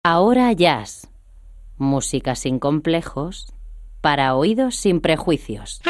Ahora Jazz, música sin complejos, para oídos sin prejuicios.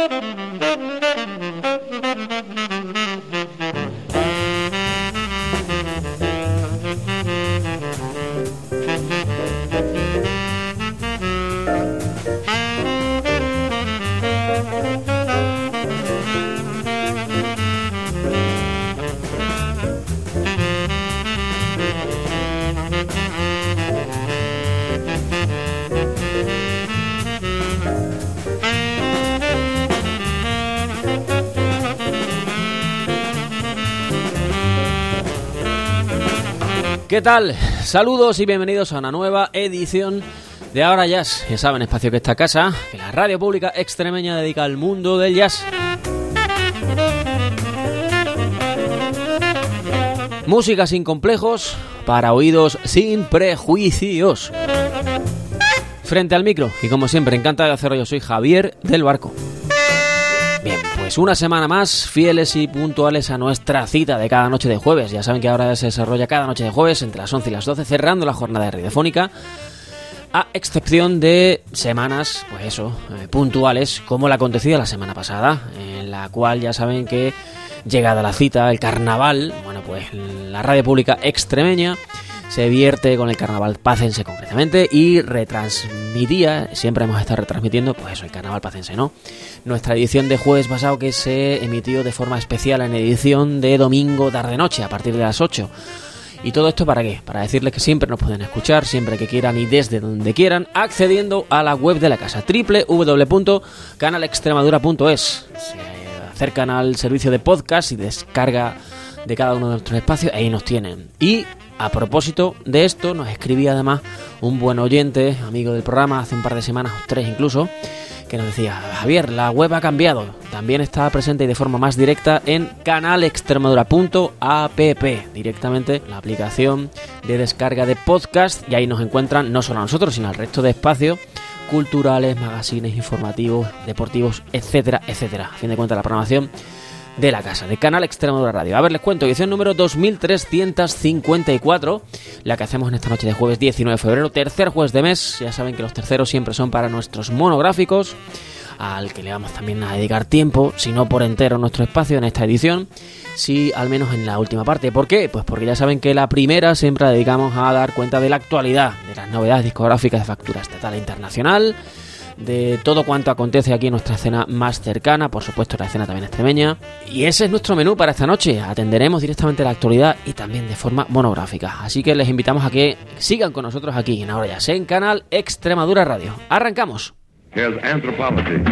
¿Qué tal? Saludos y bienvenidos a una nueva edición de Ahora Jazz. Ya saben, espacio que esta casa, que la radio pública extremeña dedica al mundo del jazz. Música sin complejos, para oídos sin prejuicios. Frente al micro, y como siempre, encanta de hacerlo, yo soy Javier del Barco. Bien, pues una semana más, fieles y puntuales a nuestra cita de cada noche de jueves. Ya saben que ahora se desarrolla cada noche de jueves entre las 11 y las 12, cerrando la jornada radiofónica, a excepción de semanas, pues eso, puntuales, como la acontecida la semana pasada, en la cual ya saben que, llegada la cita, el carnaval, bueno, pues la radio pública extremeña se vierte con el carnaval pacense concretamente y retransmitía, siempre hemos estado retransmitiendo, pues eso, el carnaval pacense, ¿no? Nuestra edición de jueves pasado, que se emitió de forma especial en edición de domingo tarde-noche a partir de las 8. ¿Y todo esto para qué? Para decirles que siempre nos pueden escuchar, siempre que quieran y desde donde quieran, accediendo a la web de la casa, www.canalextremadura.es. Se acercan al servicio de podcast y descarga de cada uno de nuestros espacios, ahí nos tienen. Y a propósito de esto, nos escribía además un buen oyente, amigo del programa, hace un par de semanas, 3 incluso, que nos decía: Javier, la web ha cambiado, también está presente y de forma más directa en canalextremadura.app, directamente la aplicación de descarga de podcast, y ahí nos encuentran no solo a nosotros, sino al resto de espacios culturales, magazines, informativos, deportivos, etcétera, etcétera. A fin de cuentas, la programación de la casa, de Canal Extremadura Radio. A ver, les cuento, edición número 2354, la que hacemos en esta noche de jueves 19 de febrero, tercer jueves de mes. Ya saben que los terceros siempre son para nuestros monográficos, al que le vamos también a dedicar tiempo, si no por entero nuestro espacio en esta edición, sí al menos en la última parte. ¿Por qué? Pues porque ya saben que la primera siempre la dedicamos a dar cuenta de la actualidad, de las novedades discográficas de factura estatal e internacional, de todo cuanto acontece aquí en nuestra escena más cercana, por supuesto la escena también extremeña. Y ese es nuestro menú para esta noche. Atenderemos directamente la actualidad y también de forma monográfica. Así que les invitamos a que sigan con nosotros aquí en Ahora Ya Sé, en Canal Extremadura Radio. ¡Arrancamos! Here's Anthropology.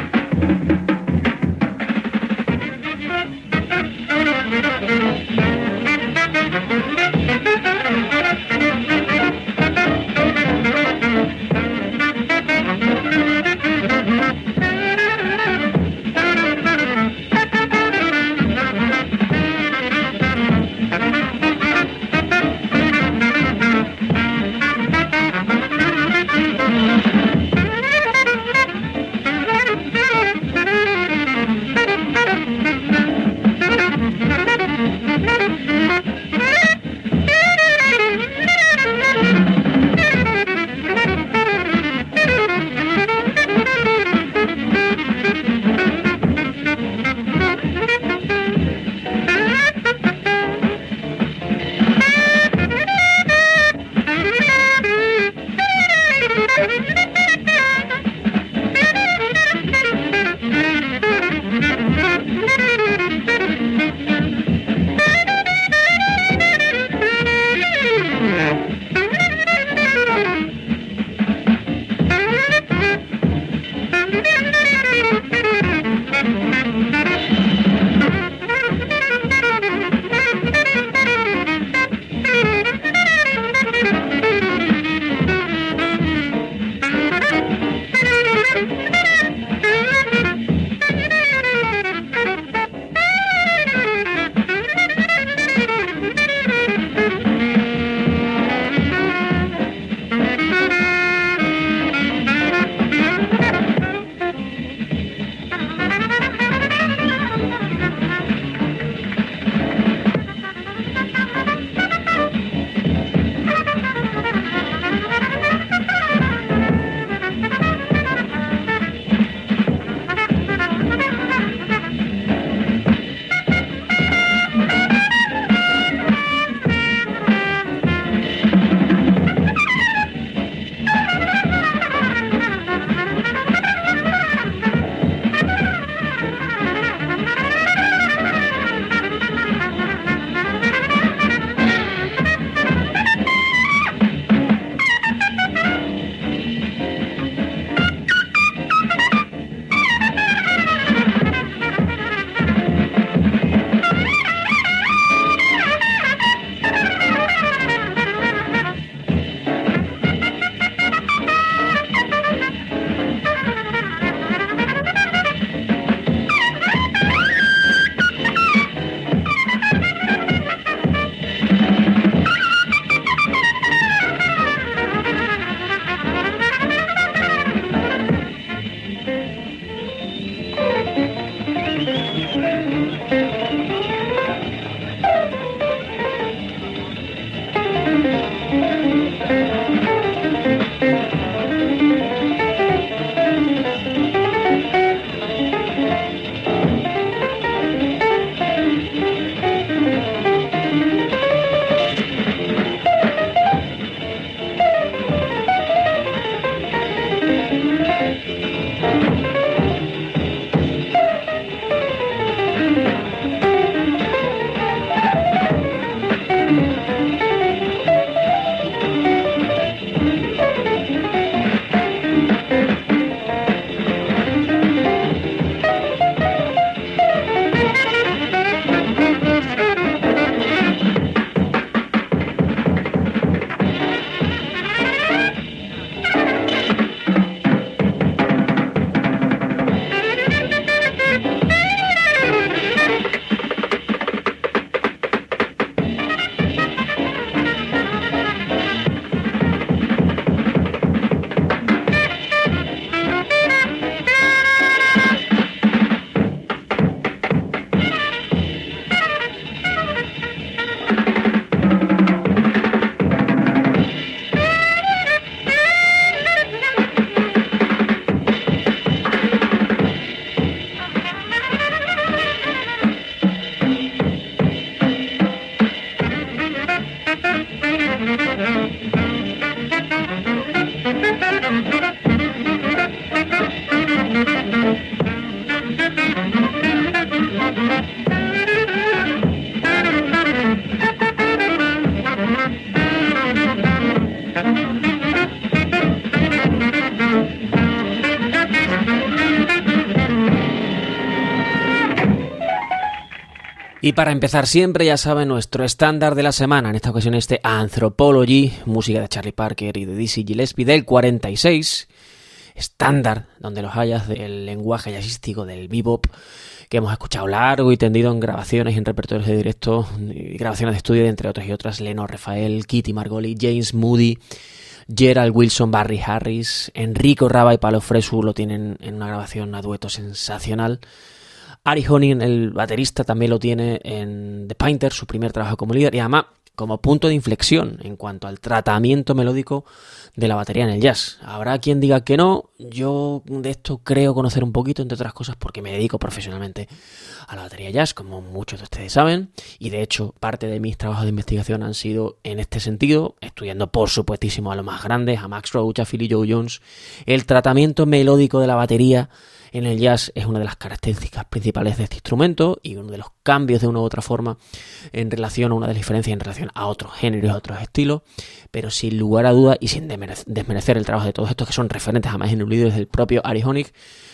Y para empezar siempre, ya saben, nuestro estándar de la semana, en esta ocasión Anthropology, música de Charlie Parker y de Dizzy Gillespie del 46, estándar donde los hayas del lenguaje jazzístico del bebop, que hemos escuchado largo y tendido en grabaciones y en repertorios de directo, y grabaciones de estudio, entre otras y otras, Leno Rafael, Kitty Margoli, James Moody, Gerald Wilson, Barry Harris, Enrico Raba y Palo Fresu lo tienen en una grabación a dueto sensacional. Ari Honig, el baterista, también lo tiene en The Painter, su primer trabajo como líder, y además como punto de inflexión en cuanto al tratamiento melódico de la batería en el jazz. Habrá quien diga que no, yo de esto creo conocer un poquito, entre otras cosas porque me dedico profesionalmente a la batería jazz, como muchos de ustedes saben, y de hecho parte de mis trabajos de investigación han sido en este sentido, estudiando por supuestísimo a los más grandes, a Max Roach, a Philly Joe Jones. El tratamiento melódico de la batería en el jazz es una de las características principales de este instrumento y uno de los cambios de una u otra forma en relación a una de las diferencias en relación a otros géneros, a otros estilos, pero sin lugar a duda y sin desmerecer el trabajo de todos estos que son referentes además en el líder del propio Ari Honig,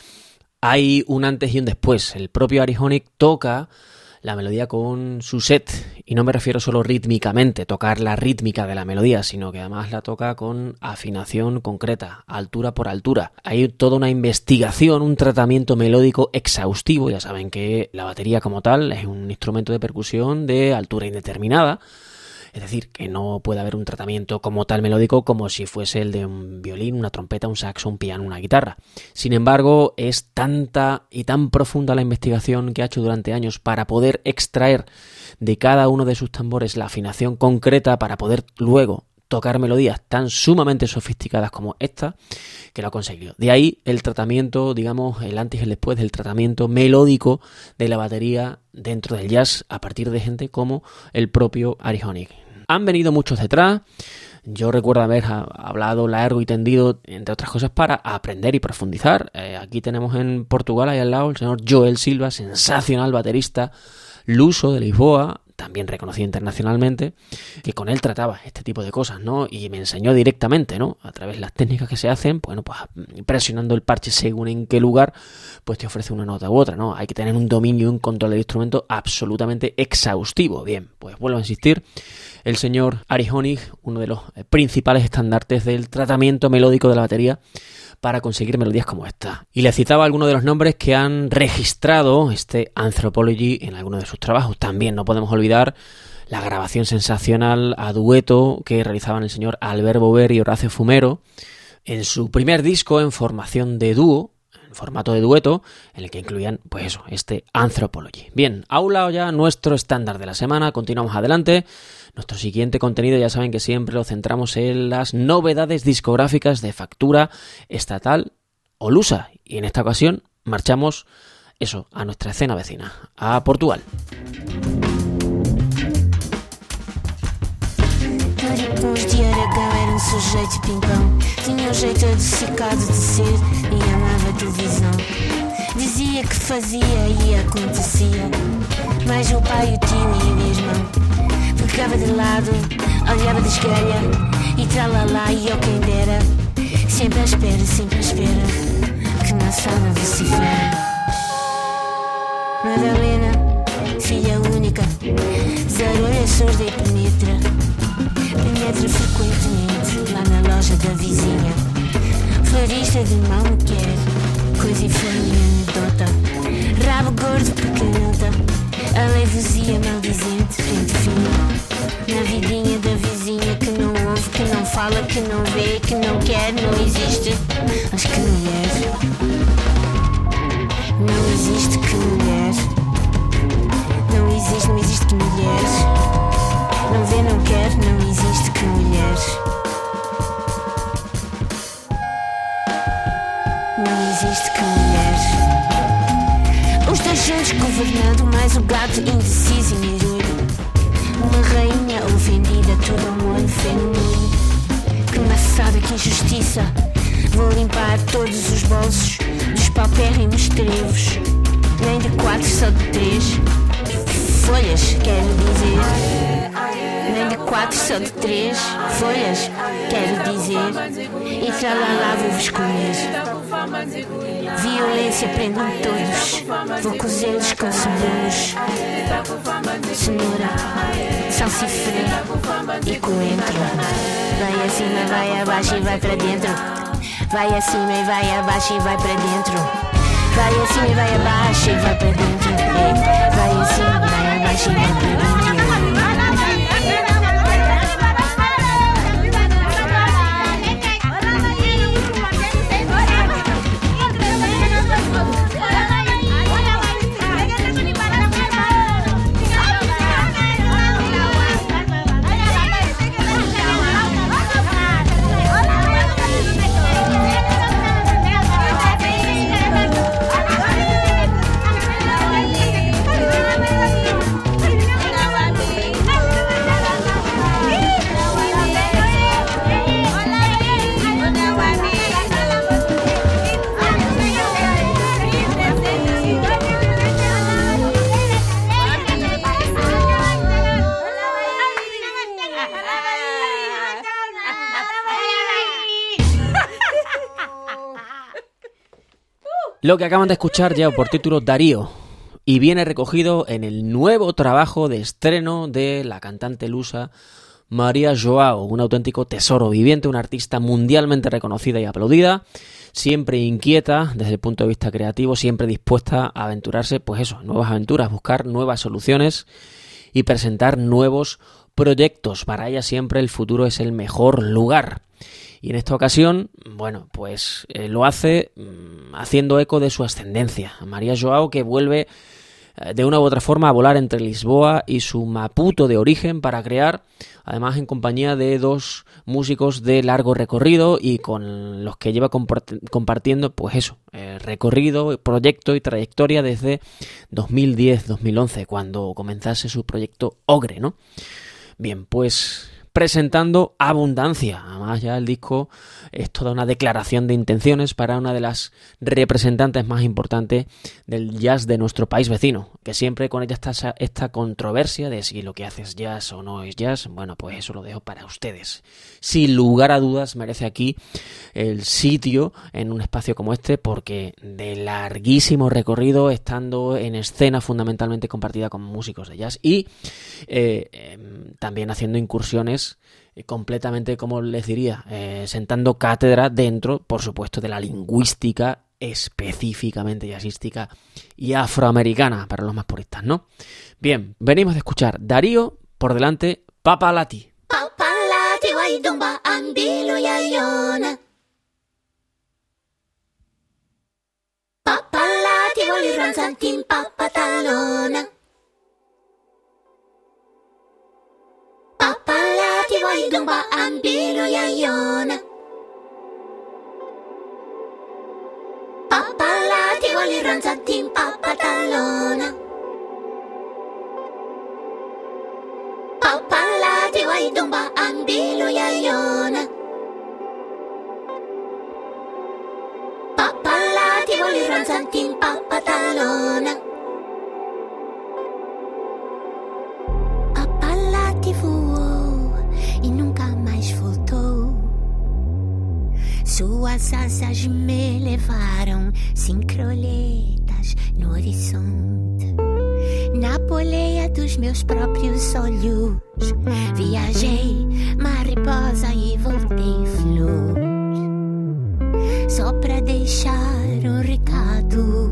hay un antes y un después. El propio Ari Honig toca la melodía con su set, y no me refiero solo rítmicamente, tocar la rítmica de la melodía, sino que además la toca con afinación concreta, altura por altura. Hay toda una investigación, un tratamiento melódico exhaustivo. Ya saben que la batería como tal es un instrumento de percusión de altura indeterminada, es decir, que no puede haber un tratamiento como tal melódico como si fuese el de un violín, una trompeta, un saxo, un piano, una guitarra. Sin embargo, es tanta y tan profunda la investigación que ha hecho durante años para poder extraer de cada uno de sus tambores la afinación concreta para poder luego tocar melodías tan sumamente sofisticadas como esta, que lo ha conseguido. De ahí el tratamiento, digamos, el antes y el después del tratamiento melódico de la batería dentro del jazz a partir de gente como el propio Ari Honig. Han venido muchos detrás. Yo recuerdo haber hablado largo y tendido, entre otras cosas, para aprender y profundizar. Aquí tenemos en Portugal, ahí al lado, el señor Joel Silva, sensacional baterista, luso de Lisboa, también reconocido internacionalmente, que con él trataba este tipo de cosas, ¿no? Y me enseñó directamente, ¿no? A través de las técnicas que se hacen, bueno, pues presionando el parche según en qué lugar, pues te ofrece una nota u otra, ¿no? Hay que tener un dominio y un control del instrumento absolutamente exhaustivo. Bien, pues vuelvo a insistir, el señor Ari Honig, uno de los principales estandartes del tratamiento melódico de la batería para conseguir melodías como esta. Y le citaba algunos de los nombres que han registrado este Anthropology en algunos de sus trabajos. También no podemos olvidar la grabación sensacional a dueto que realizaban el señor Albert Bover y Horacio Fumero en su primer disco en formación de dúo, en formato de dueto, en el que incluían, pues eso, este Anthropology. Bien, aula ya nuestro estándar de la semana, continuamos adelante. Nuestro siguiente contenido ya saben que siempre lo centramos en las novedades discográficas de factura estatal o lusa. Y en esta ocasión marchamos a nuestra escena vecina, a Portugal. Era um sujeito pimpão, tinha jeito adocicado de ser e amava televisão. Dizia que fazia e acontecia, mas o pai, o tio e o irmão ficava de lado, olhava de esquerda e tralalá e ao quem dera, sempre à espera, que na sala vocifera. Madalena, filha única, zarolha surda e penetra frequentemente lá na loja da vizinha. Florista de mal me quer, coisa informe e anedota, rabo gordo pequenota, aleivosia maldizente, frente fina, na vidinha da vizinha que não ouve, que não fala, que não vê, que não quer, não existe. Acho que mulher, não existe que mulher, não existe que mulher. Não vê, não quer, não existe que mulher. Não existe que mulher. Os dois juntos governando, mais o gato indeciso e mirulho. Uma rainha ofendida, todo ao molho, fé no molho. Que maçada, que injustiça. Vou limpar todos os bolsos dos paupérrimos trevos. Nem de 4, só de 3 folhas, quero dizer. Nem de é 4 só de 3 folhas, quero dizer, e tralalá vou-vos comer. Violência prendam todos, vou cozê-los com cebolos, cenoura, salsifré e coentro. Vai acima, vai abaixo e vai para dentro. Vai acima e vai abaixo e vai para dentro. Vai acima e vai abaixo e vai para dentro. Vai acima, vai abaixo e vai para dentro. Lo que acaban de escuchar lleva por título Darío y viene recogido en el nuevo trabajo de estreno de la cantante lusa Maria Joao, un auténtico tesoro viviente, una artista mundialmente reconocida y aplaudida, siempre inquieta desde el punto de vista creativo, siempre dispuesta a aventurarse, pues eso, nuevas aventuras, buscar nuevas soluciones y presentar nuevos proyectos. Para ella siempre el futuro es el mejor lugar. Y en esta ocasión, bueno, pues lo hace haciendo eco de su ascendencia. Maria Joao, que vuelve de una u otra forma a volar entre Lisboa y su Maputo de origen para crear, además en compañía de dos músicos de largo recorrido y con los que lleva compartiendo, pues eso, recorrido, proyecto y trayectoria desde 2010-2011, cuando comenzase su proyecto Ogre, ¿no? Bien, pues presentando Abundancia. Además ya el disco es toda una declaración de intenciones para una de las representantes más importantes del jazz de nuestro país vecino, que siempre con ella está esta controversia de si lo que hace es jazz o no es jazz. Bueno, pues eso lo dejo para ustedes. Sin lugar a dudas merece aquí el sitio en un espacio como este, porque de larguísimo recorrido, estando en escena fundamentalmente compartida con músicos de jazz y también haciendo incursiones completamente, como les diría, sentando cátedra dentro, por supuesto, de la lingüística específicamente jazzística y afroamericana, para los más puristas, ¿no? Bien, venimos de escuchar Darío, por delante Papalati. Papalati waidumba ambilo yayona. Papalati waliranzantin papatalona. Papalati waidumba ambilo yayona. Papalati waliranzantin papatalona. Papalati waidumba ambilo yayona. Papalati waliranzantin papatalona. Papalati voou e nunca mais voltou. Suas asas me levaram sincroletas no horizonte. Na poleia dos meus próprios olhos viajei, mariposa, e voltei flor, só pra deixar um recado.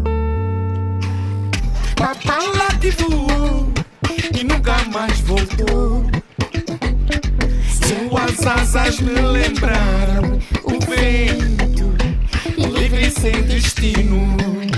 Papalati voou e nunca mais voltou. Suas asas me lembraram o vento, livre sem destino.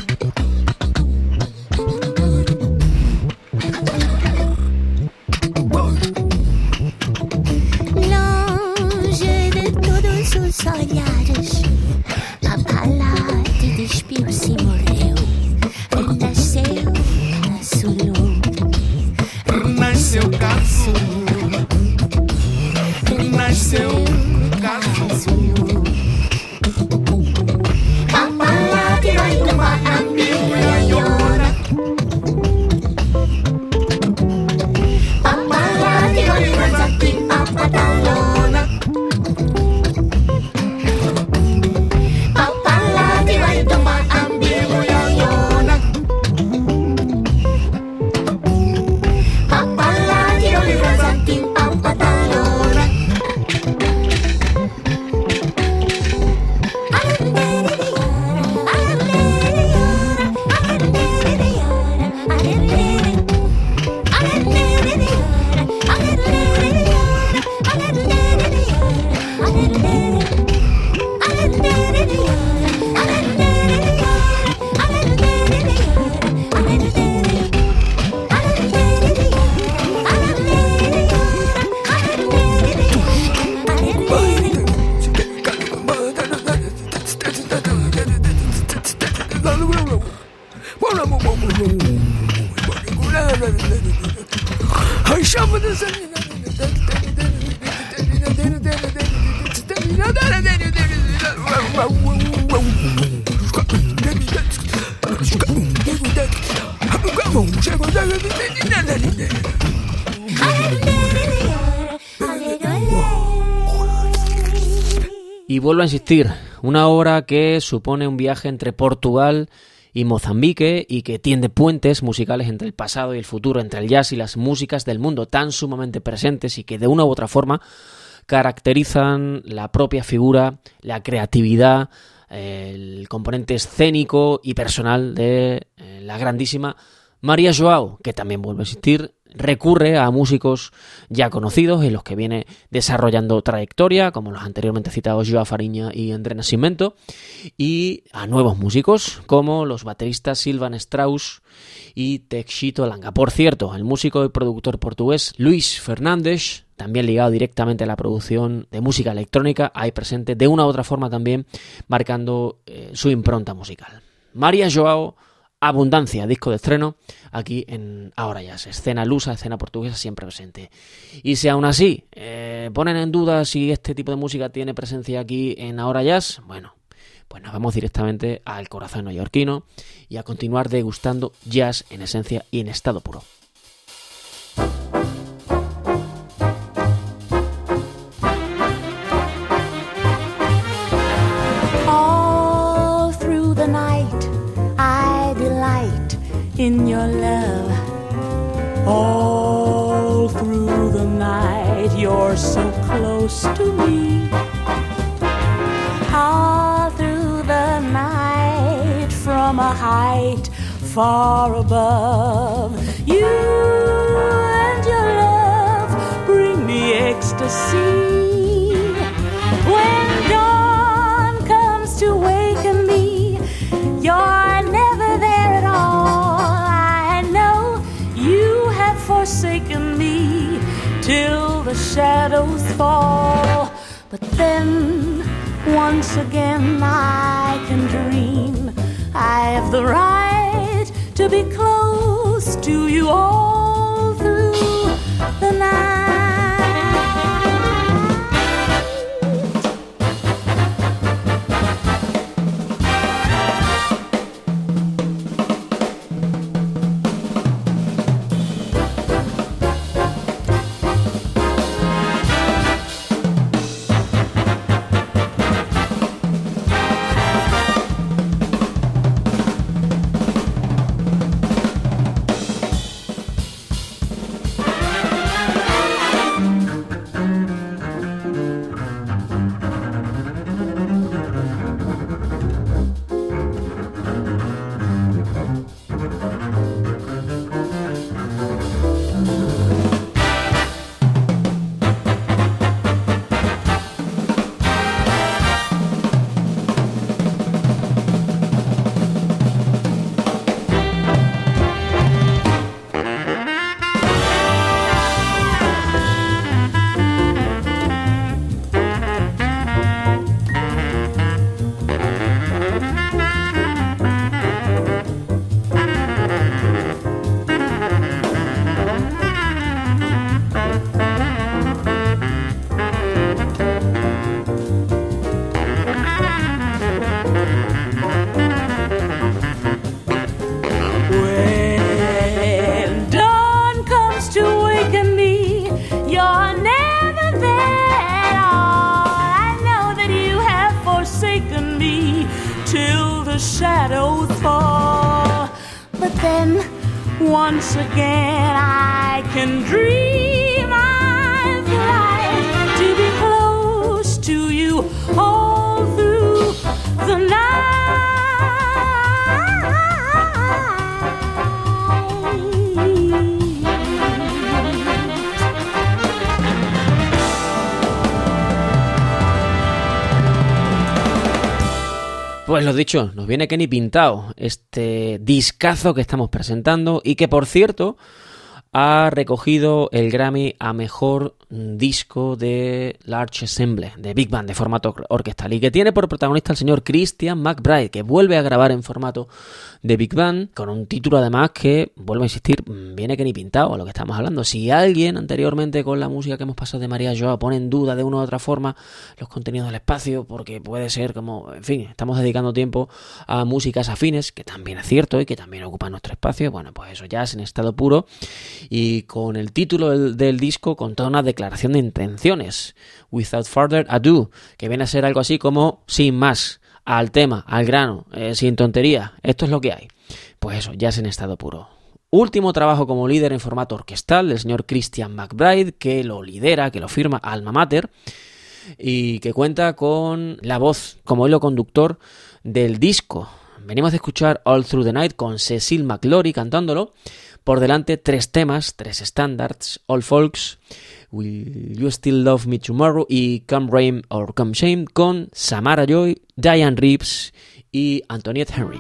Longe de todos os olhares, Papalati despiu-se e morreu. Renasceu, caçulou. Renasceu, caçulou. Renasceu, caçulou. Papalati waidumba ambilo yayona. Papalati waliranzantin Y vuelvo a insistir, una obra que supone un viaje entre Portugal y Mozambique y que tiende puentes musicales entre el pasado y el futuro, entre el jazz y las músicas del mundo tan sumamente presentes y que de una u otra forma caracterizan la propia figura, la creatividad, el componente escénico y personal de la grandísima María Joao, que también, vuelvo a insistir, recurre a músicos ya conocidos en los que viene desarrollando trayectoria, como los anteriormente citados Joao Fariña y André Nascimento, y a nuevos músicos como los bateristas Silvan Strauss y Teixito Langa. Por cierto, el músico y productor portugués Luís Fernandes, también ligado directamente a la producción de música electrónica, ahí presente de una u otra forma también, marcando su impronta musical. María Joao, Abundancia, disco de estreno, aquí en Ahora Jazz. Escena lusa, escena portuguesa siempre presente. Y si aún así ponen en duda si este tipo de música tiene presencia aquí en Ahora Jazz, bueno, pues nos vamos directamente al corazón neoyorquino y a continuar degustando jazz en esencia y en estado puro. All through the night I delight in your love. All through the night you're so close to me. All through the night from a height far above, you and your love bring me ecstasy. When dawn comes to waken me, you're never there at all. I know you have forsaken me till the shadows fall. But then once again I can dream. I have the right to be close to you all through the night. Shadows fall, but then once again I can dream. I've tried to be close to you all through the night. Pues lo dicho, nos viene que ni pintado este discazo que estamos presentando y que, por cierto, ha recogido el Grammy a Mejor Disco de Large Ensemble, de Big Band, de formato orquestal, y que tiene por protagonista al señor Christian McBride, que vuelve a grabar en formato de Big Band, con un título además que, vuelvo a insistir, viene que ni pintado a lo que estamos hablando. Si alguien anteriormente con la música que hemos pasado de María Joao pone en duda de una u otra forma los contenidos del espacio, porque puede ser como, en fin, estamos dedicando tiempo a músicas afines, que también es cierto y que también ocupan nuestro espacio, bueno, pues eso ya es en estado puro, y con el título del disco con toda una declaración de intenciones, Without Further Ado, que viene a ser algo así como sin más, al tema, al grano, sin tontería, esto es lo que hay. Pues eso, ya es en estado puro. Último trabajo como líder en formato orquestal del señor Christian McBride, que lo lidera, que lo firma Alma Mater, y que cuenta con la voz como hilo conductor del disco. Venimos de escuchar All Through the Night con Cecil McLaury cantándolo. Por delante, 3 temas, 3 standards, All Folks, Will You Still Love Me Tomorrow y Come Rain or Come Shame con Samara Joy, Diane Reeves y Antoinette Henry.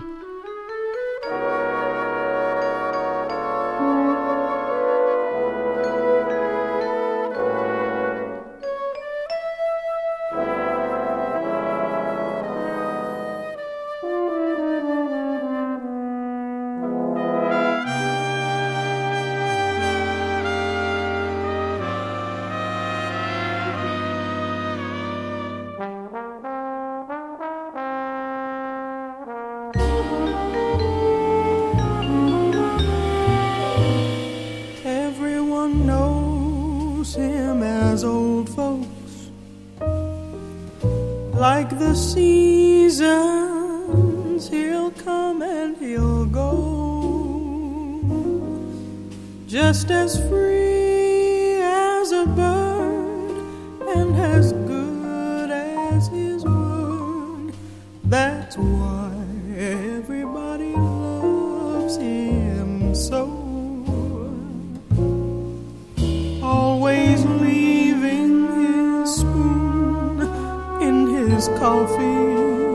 Like the seasons, he'll come and he'll go, just as free as a bird and as good as his word. That's why everybody loves him so. Always leaving his spoon in his coffee,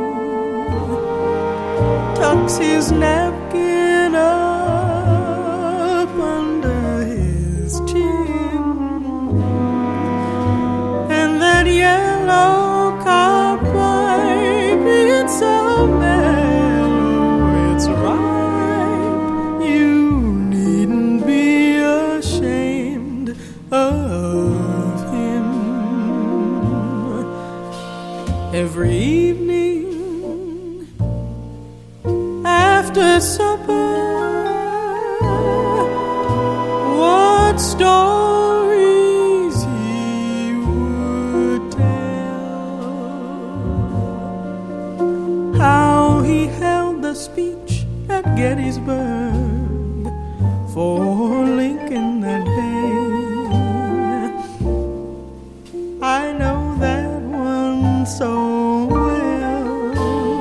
tucks his napkin up under his chin, and that yellow cowpipe, it's so mellow, it's ripe. You needn't be ashamed of him. Every evening after supper, what stories he would tell, how he held the speech at Gettysburg for Lincoln that day. I know that one so well.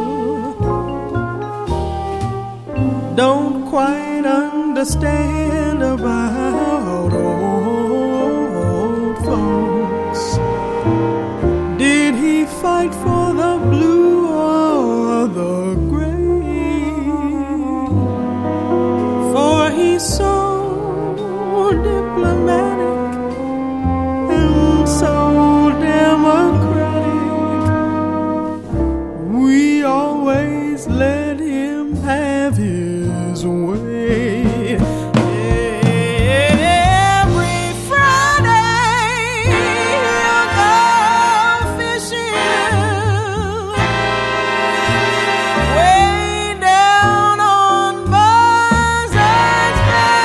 Don't quite understand about old folks. Did he fight for the blue or the gray? For he's so diplomatic and so democratic. We always let him have his way. Every Friday he'll go fishing way down on Buzzard's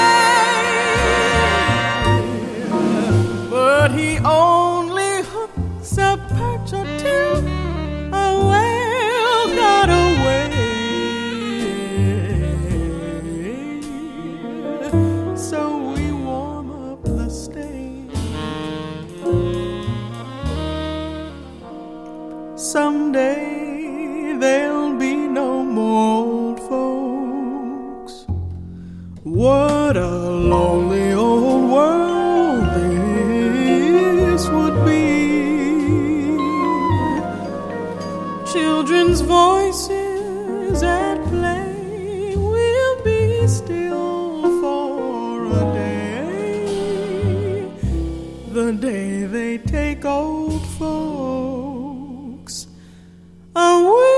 Bay, but he only hooks a perch or two. A whale got away. So we warm up the stay. Someday there'll be no more old folks. What a lonely old world this would be. Children's voices who's at play will be still for a day, the day they take old folks away.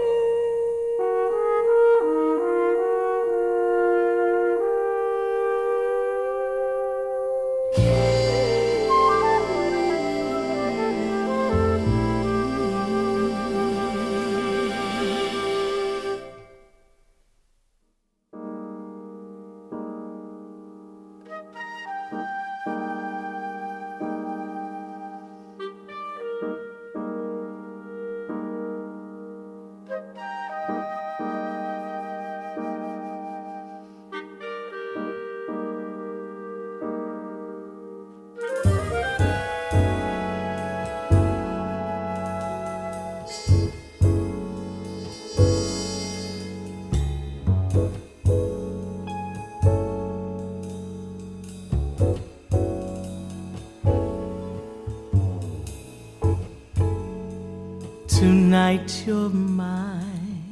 Tonight you're mine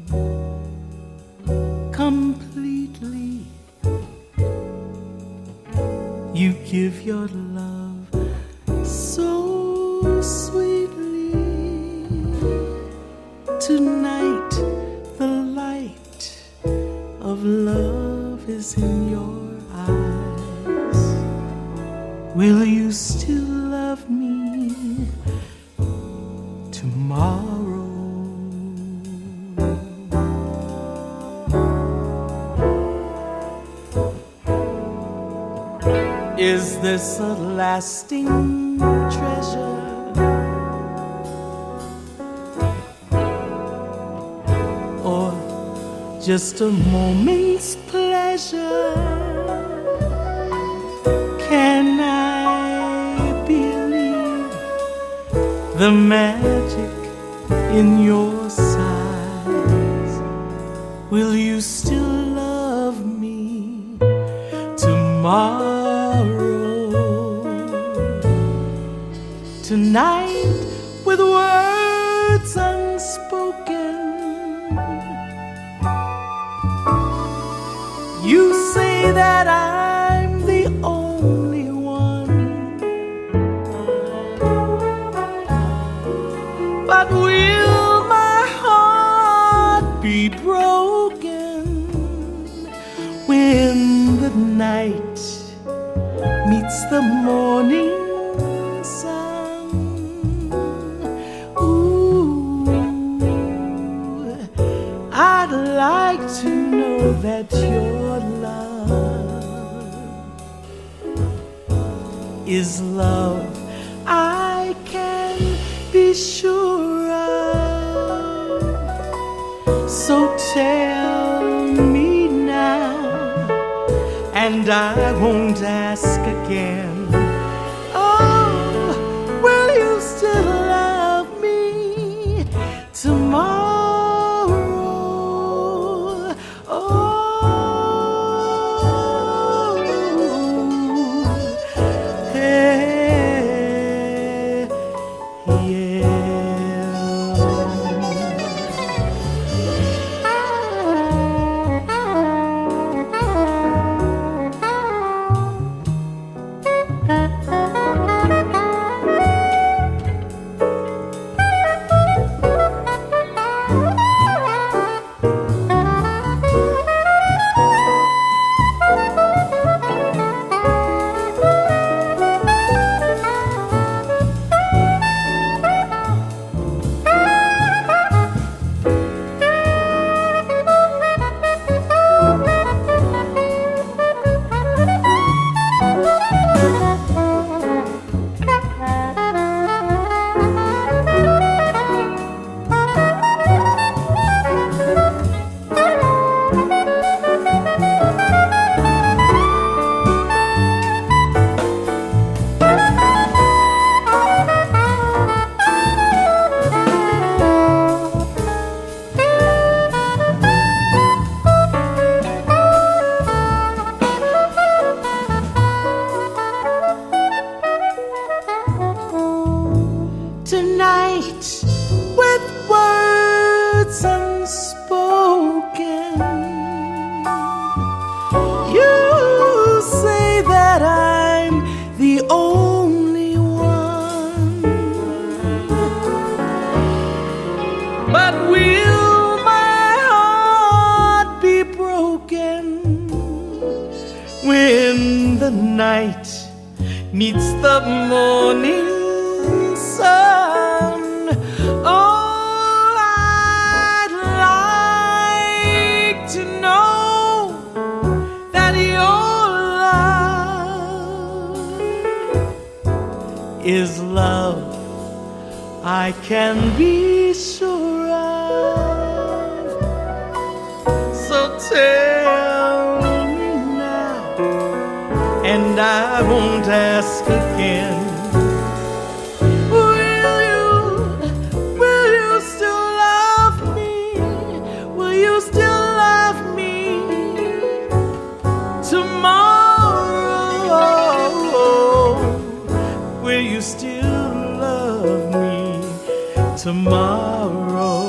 completely. You give your love so sweetly. Tonight the light of love is in your eyes. Will you still love me tomorrow? Is this a lasting treasure? Or just a moment's pleasure? Can I believe the magic in your sighs? Will you still love me tomorrow? Tonight, with words unspoken, you say that I'm the only one. But will my heart be broken when the night meets the morning sun? Ooh, I'd like to know that your love is love I can be sure of. So tell me now, and I won't ask again. Oh, will you still love me tomorrow? But will my heart be broken when the night meets the morning sun? Oh, I'd like to know that your love is love I can be sure of. So tell me now, and I won't ask again. Will you still love me? Will you still love me tomorrow? Will you still love me tomorrow?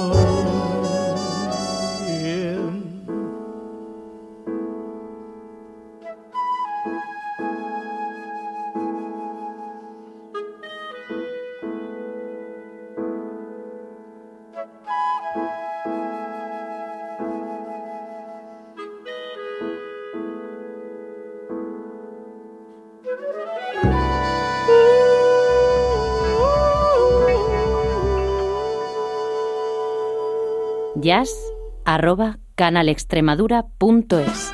jazz@canalextremadura.es.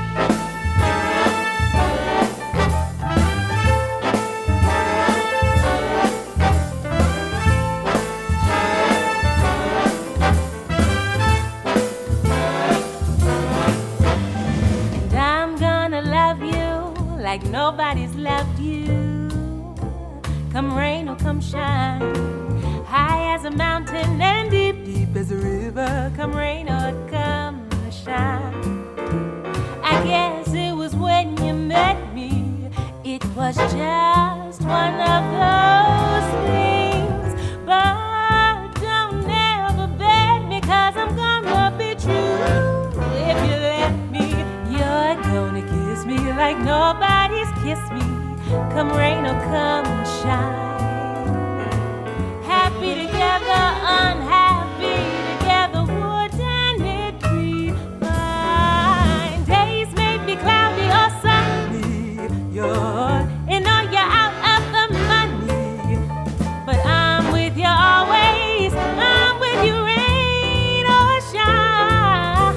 And I'm gonna love you like nobody's loved you. Come rain or come shine, high as a mountain and deep, deep as a river. Come rain or come shine. I guess it was when you met me, it was just one of those things. But don't ever beg me, 'cause I'm gonna be true. If you let me, you're gonna kiss me like nobody's kissed me. Come rain or come shine. Happy together, unhappy together, wouldn't it be fine? Days may be cloudy or sunny, you're in or you're out of the money, but I'm with you always. I'm with you rain or shine.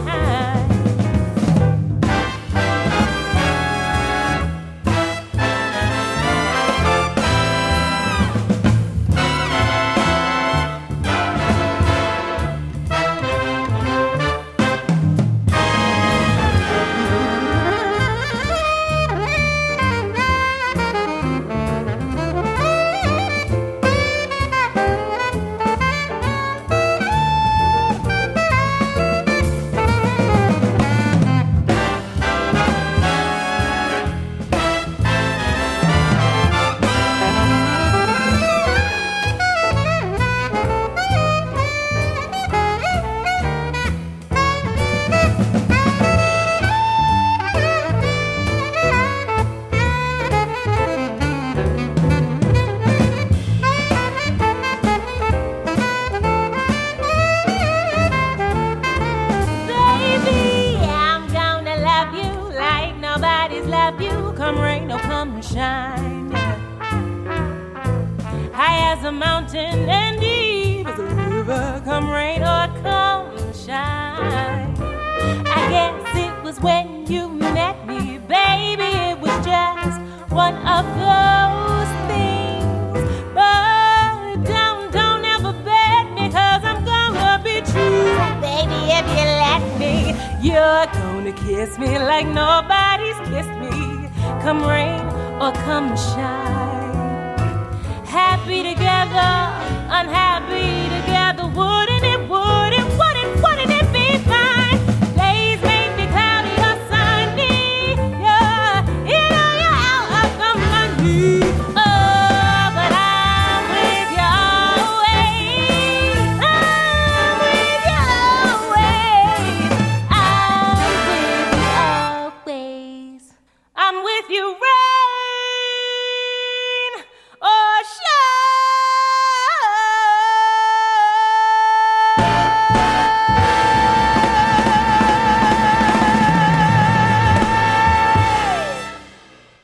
Come rain or come shine, high as a mountain and deep as a river. Come rain or come shine. I guess it was when you met me, baby. It was just one of those things. But don't ever beg me, 'cause I'm gonna be true. Baby, if you let me, you're gonna kiss me like nobody's kissed me. Come rain or come shine. Happy together, unhappy together, wouldn't it be fine? Days may be cloudy or sunny, you're in or you're out of the money. Oh, but I'm with you always. I'm with you always. I'm with you always. I'm with you, rain or shine.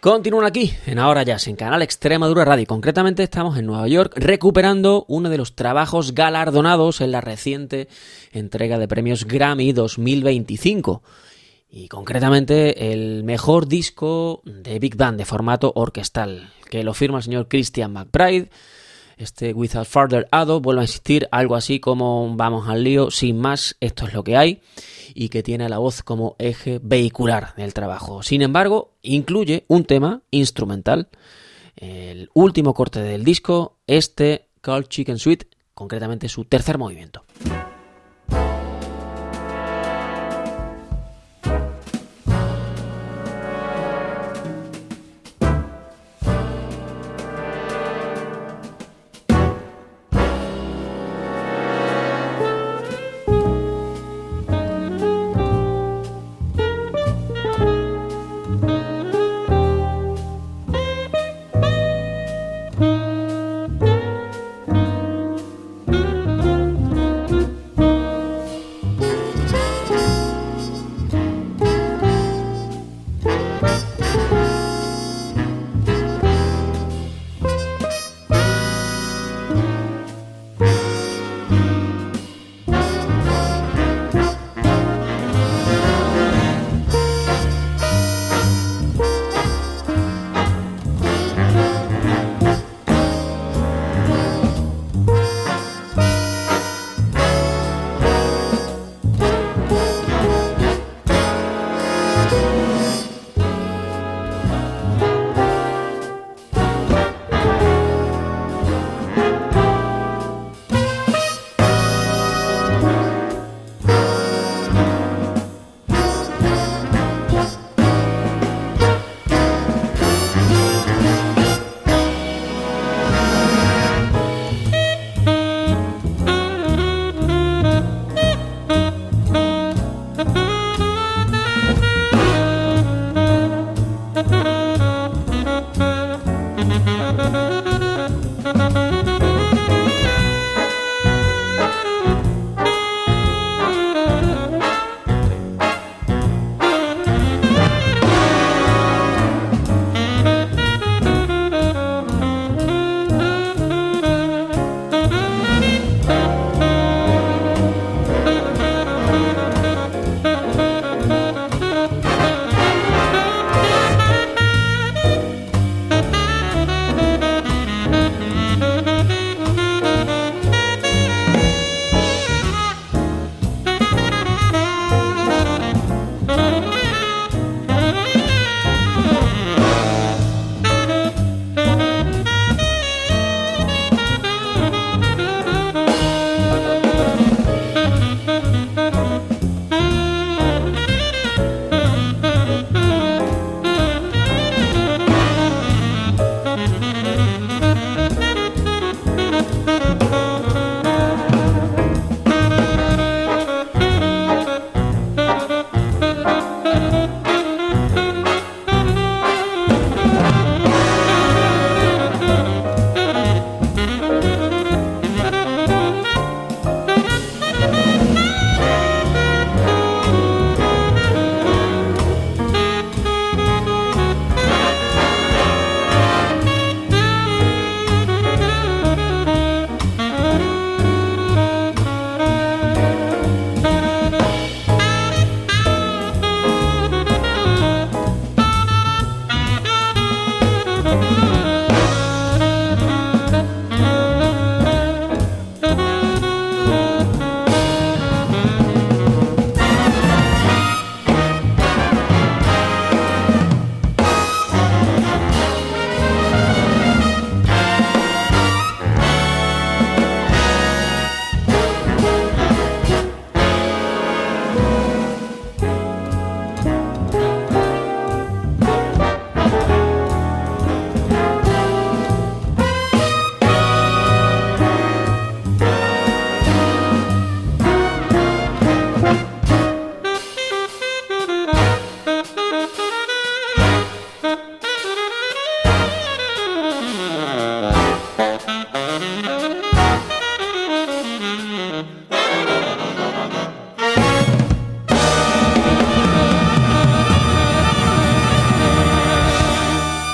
Continúan aquí, en Ahora Jazz, en Canal Extremadura Radio. Concretamente estamos en Nueva York recuperando uno de los trabajos galardonados en la reciente entrega de premios Grammy 2025. Y concretamente el mejor disco de Big Band de formato orquestal, que lo firma el señor Christian McBride. Without Further Ado, vuelvo a insistir, algo así como vamos al lío, sin más, esto es lo que hay, y que tiene la voz como eje vehicular del trabajo. Sin embargo, incluye un tema instrumental, el último corte del disco, Cold Chicken Suite, concretamente su tercer movimiento.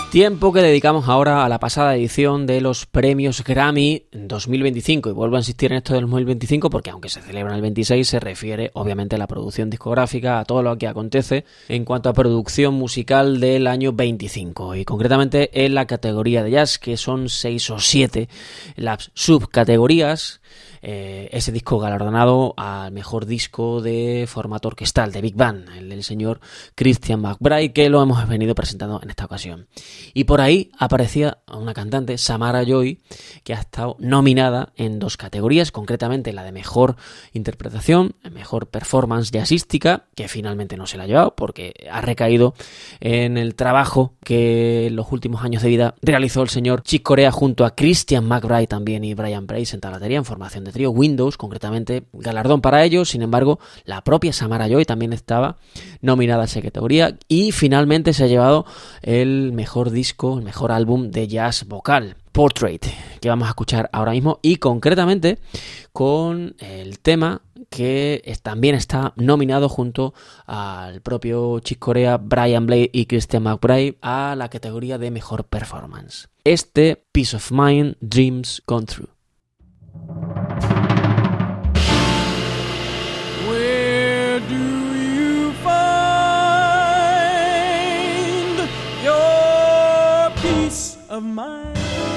Tiempo que dedicamos ahora a la pasada edición de los premios Grammy 2025. Y vuelvo a insistir en esto del 2025 porque aunque se celebra el 26, se refiere obviamente a la producción discográfica, a todo lo que acontece en cuanto a producción musical del año 25. Y concretamente en la categoría de jazz, que son 6 o 7 las subcategorías. Ese disco galardonado al mejor disco de formato orquestal, de Big Band, el del señor Christian McBride, que lo hemos venido presentando en esta ocasión. Y por ahí aparecía una cantante, Samara Joy, que ha estado nominada en 2 categorías, concretamente la de mejor interpretación, mejor performance jazzística, que finalmente no se la ha llevado porque ha recaído en el trabajo que en los últimos años de vida realizó el señor Chick Corea junto a Christian McBride también y Brian Price en tablatería, en formación de trío Windows, concretamente galardón para ellos. Sin embargo, la propia Samara Joy también estaba nominada a esa categoría y finalmente se ha llevado el mejor disco, el mejor álbum de jazz vocal, Portrait, que vamos a escuchar ahora mismo, y concretamente con el tema que también está nominado junto al propio Chick Corea, Brian Blade y Christian McBride a la categoría de mejor performance. Este Peace of Mind, Dreams Come True. Where do you find your peace of mind?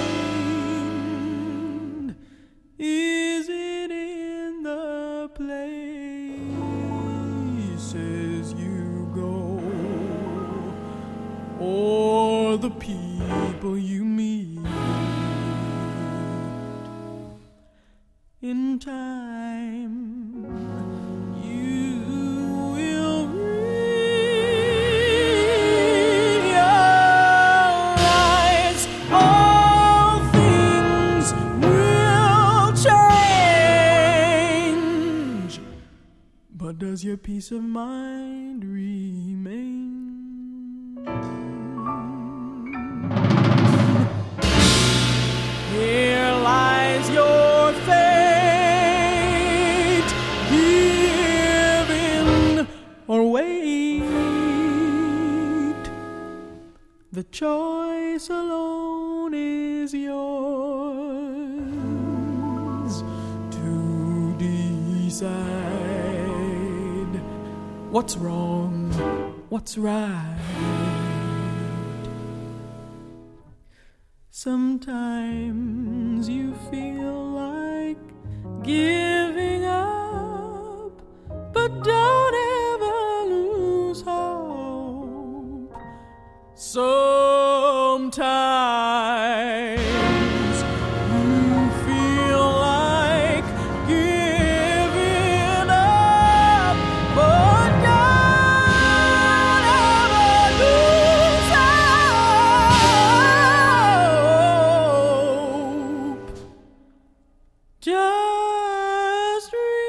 Is it in the places you go, or the people you meet? In time, you will realize all things will change. But does your peace of mind remain? Here lies your fate, give in or wait. The choice alone is yours to decide. What's wrong, what's right? Sometimes you feel like giving up, but don't ever lose hope. Sometimes you feel like giving up, but don't ever lose hope. Just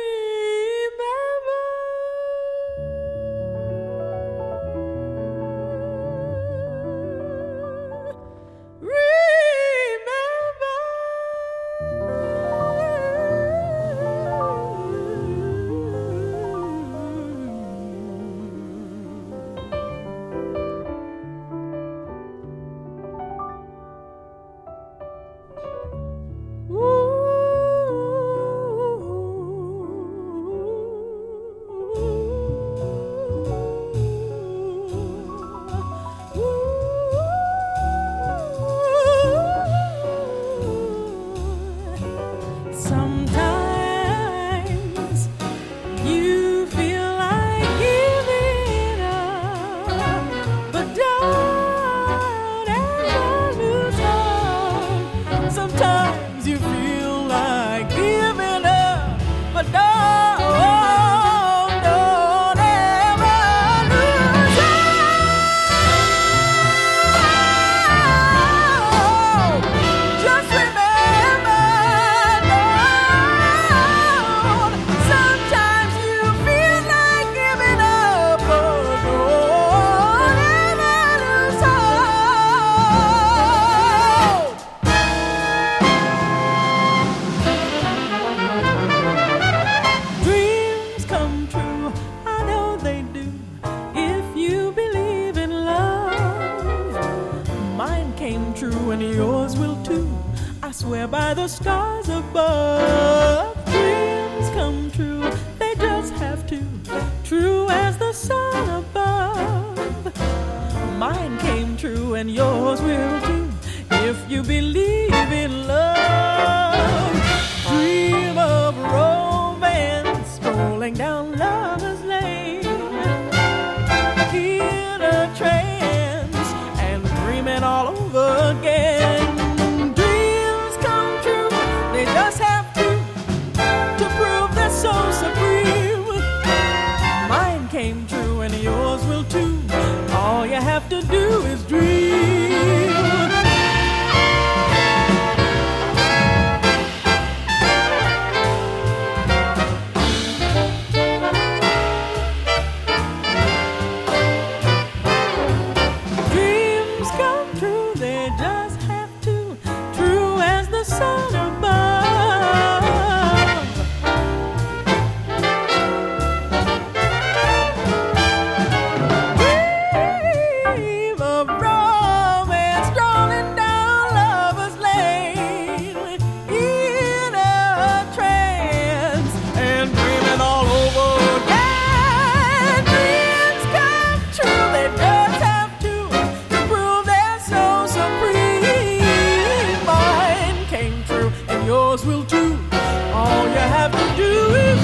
true, and yours will too, if you believe in love. Dream of romance, strolling down Lover's Lane, in a trance, and dreaming all over again. Dreams come true, they just have to prove they're so supreme. Mine came true, and yours will too. All you have to do is dream. Dreams come true, they just have to. True as the sun above. Dream of romance, strolling down Lover's Lane, in a trance, and dreaming all over again. Dreams come true, they just have to prove they're so supreme. Mine came true, and yours will too. All you have to do is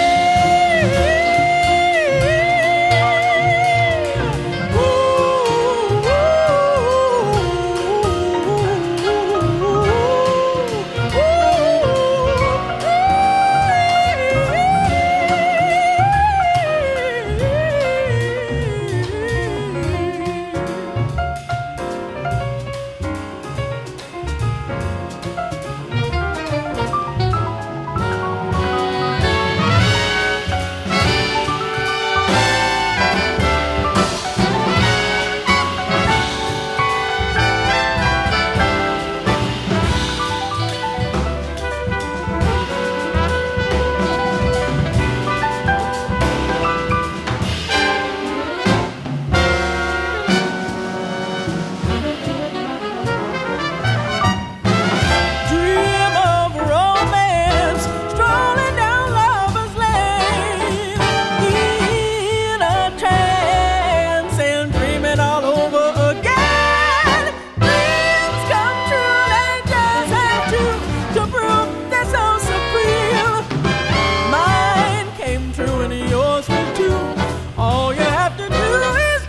dream of romance, strolling down Lover's Lane, in a trance, and dreaming all over again. Dreams come true, they just have to prove they're so supreme. Mine came true, and yours will too. All you have to do is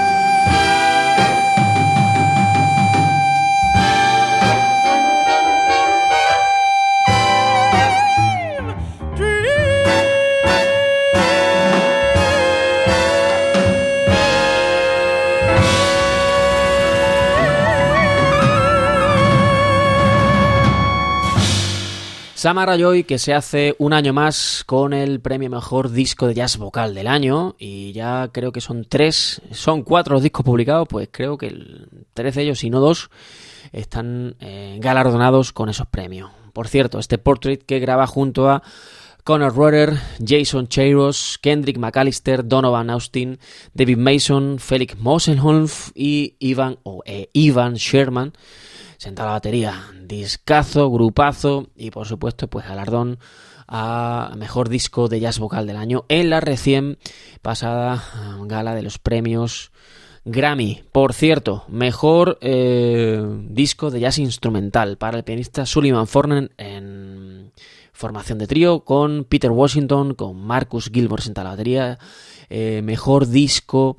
Samara Joy, que se hace un año más con el premio Mejor Disco de Jazz Vocal del año, y ya creo que son 4 los discos publicados, pues creo que 3 de ellos, si no 2, están galardonados con esos premios. Por cierto, este Portrait que graba junto a Conor Roeder, Jason Chairos, Kendrick McAllister, Donovan Austin, David Mason, Felix Mosenholf y Ivan Sherman, sentado a la batería. Discazo, grupazo y por supuesto pues galardón a Mejor Disco de Jazz Vocal del año en la recién pasada gala de los premios Grammy. Por cierto, Mejor Disco de Jazz Instrumental para el pianista Sullivan Forner en formación de trío, con Peter Washington, con Marcus Gilmore sentado a la batería. Mejor disco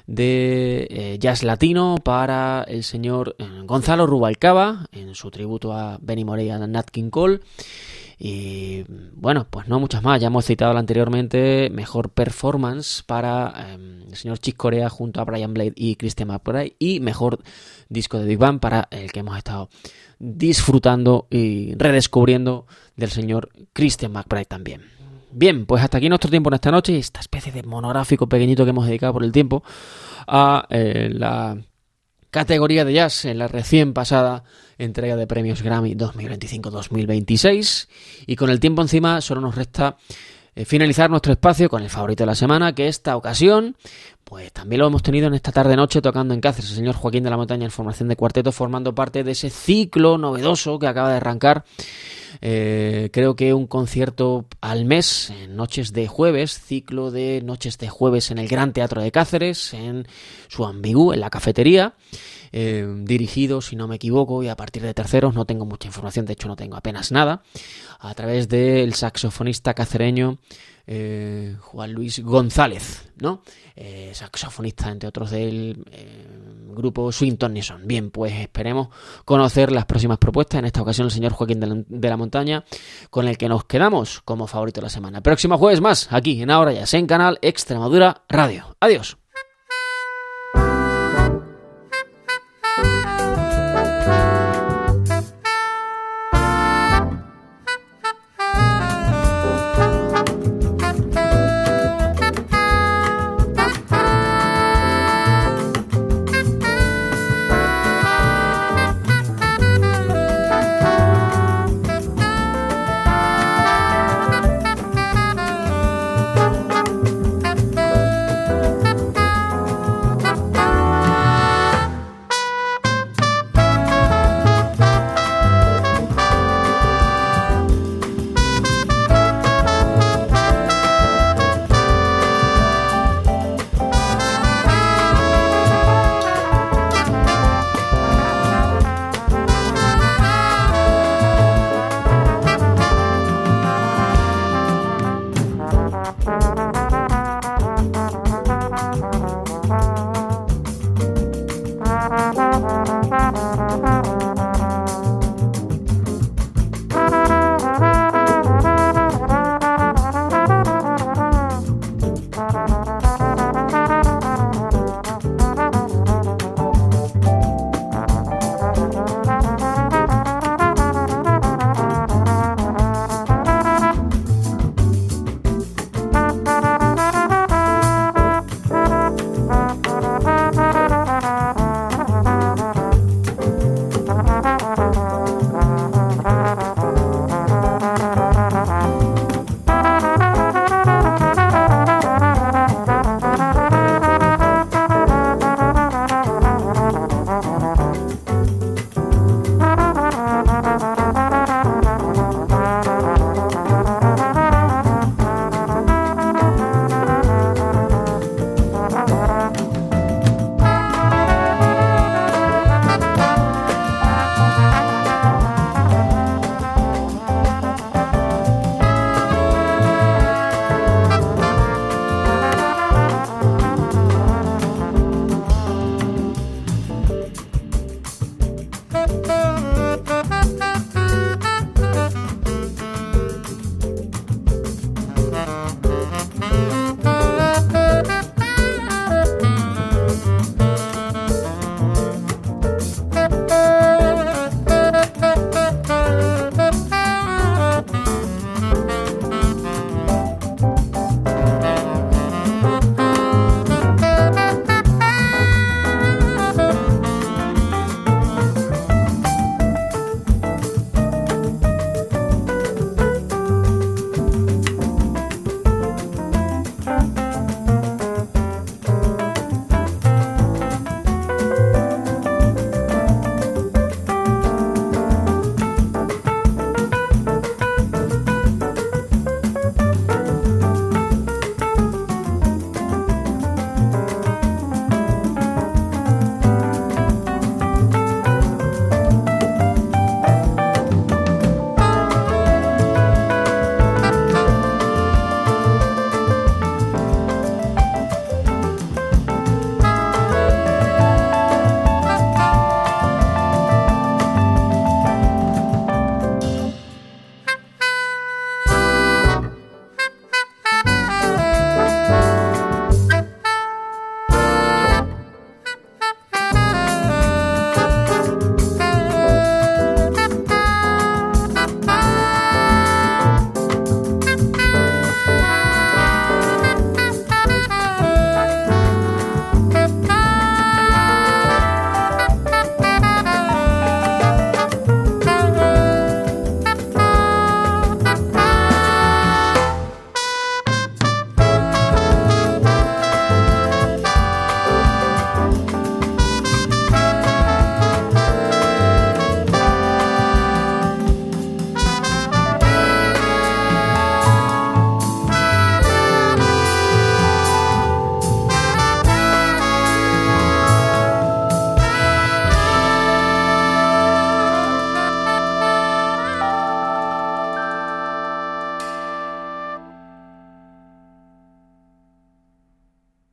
de jazz latino para el señor Gonzalo Rubalcaba en su tributo a Benny Morey y a Nat King Cole. Y bueno, pues no muchas más, ya hemos citado anteriormente. Mejor performance para el señor Chick Corea junto a Brian Blade y Christian McBride, y mejor disco de Big Band para el que hemos estado disfrutando y redescubriendo del señor Christian McBride también. Bien, pues hasta aquí nuestro tiempo en esta noche, esta especie de monográfico pequeñito que hemos dedicado por el tiempo a la categoría de jazz en la recién pasada entrega de premios Grammy 2025-2026. Y con el tiempo encima solo nos resta finalizar nuestro espacio con el favorito de la semana, que esta ocasión pues también lo hemos tenido en esta tarde-noche tocando en Cáceres, el señor Joaquín de la Montaña en formación de cuarteto, formando parte de ese ciclo novedoso que acaba de arrancar Creo que un concierto al mes, en noches de jueves, ciclo de noches de jueves en el Gran Teatro de Cáceres, en su ambigú, en la cafetería, dirigido, si no me equivoco, y a partir de terceros, no tengo mucha información, de hecho no tengo apenas nada, a través del saxofonista cacereño Juan Luis González, ¿no? Saxofonista, entre otros, del grupo Swinton Nixon. Bien, pues esperemos conocer las próximas propuestas, en esta ocasión el señor Joaquín de la Montaña, con el que nos quedamos como favorito de la semana. Próximo jueves más, aquí en Ahora Ya, en Canal Extremadura Radio. Adiós.